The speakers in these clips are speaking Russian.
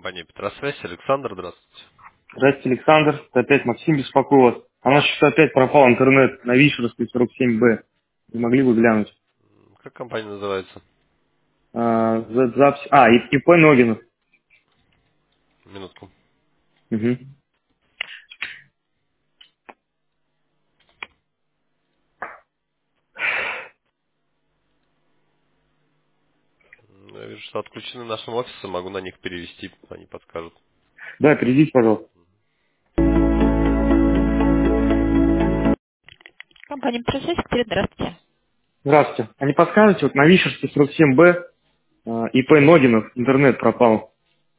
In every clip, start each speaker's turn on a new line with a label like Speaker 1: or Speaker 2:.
Speaker 1: Компания Петросвязь. Александр, здравствуйте.
Speaker 2: Здравствуйте, Александр. Это опять Максим беспокоит вас. А у нас что-то опять пропал интернет на Вишеровской 47Б. Не могли бы глянуть?
Speaker 1: Как компания называется?
Speaker 2: ИП Ногинов.
Speaker 1: Минутку.
Speaker 2: Угу.
Speaker 1: Я вижу, что отключены нашим офисом. Могу на них перевести, они подскажут.
Speaker 2: Да, перейдите, пожалуйста.
Speaker 3: Компания «Процесс», здравствуйте.
Speaker 2: Здравствуйте. А не подскажете, вот на Вишерской 47Б ИП Ногинов интернет пропал.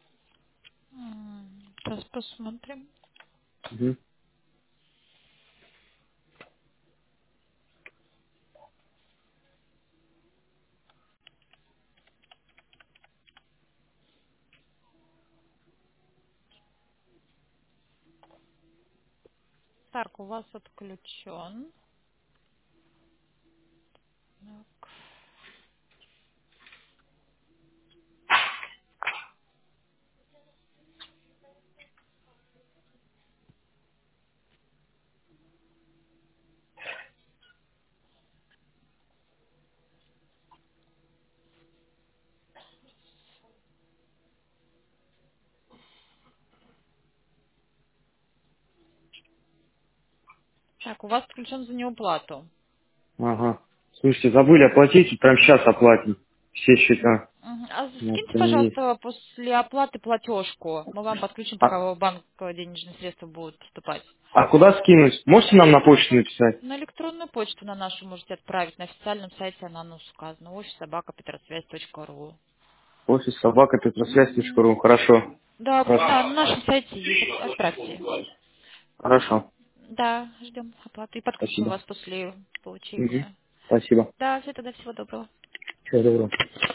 Speaker 3: Сейчас посмотрим.
Speaker 2: Угу.
Speaker 3: Так, у вас отключен. Так, Так, у вас отключен за неуплату.
Speaker 2: Ага. Слушайте, забыли оплатить, вот прямо сейчас оплатим все счета.
Speaker 3: А
Speaker 2: Вот,
Speaker 3: скиньте,
Speaker 2: они есть.
Speaker 3: пожалуйста, после оплаты платежку. Мы вам подключим,
Speaker 2: А,
Speaker 3: пока в банк денежные средства будут поступать.
Speaker 2: а куда скинуть? Можете нам на почту написать?
Speaker 3: На электронную почту на нашу можете отправить. На официальном сайте она у нас указана. офис@петросвязь.ру.
Speaker 2: Офис собака Петросвязь.ру. Хорошо.
Speaker 3: Да,
Speaker 2: Хорошо.
Speaker 3: на нашем сайте есть. Отправьте.
Speaker 2: Хорошо.
Speaker 3: Да, ждем оплаты. И подключим
Speaker 2: Спасибо.
Speaker 3: вас после
Speaker 2: Угу.
Speaker 3: получения.
Speaker 2: Спасибо.
Speaker 3: Да, все тогда всего доброго.
Speaker 2: Всего доброго.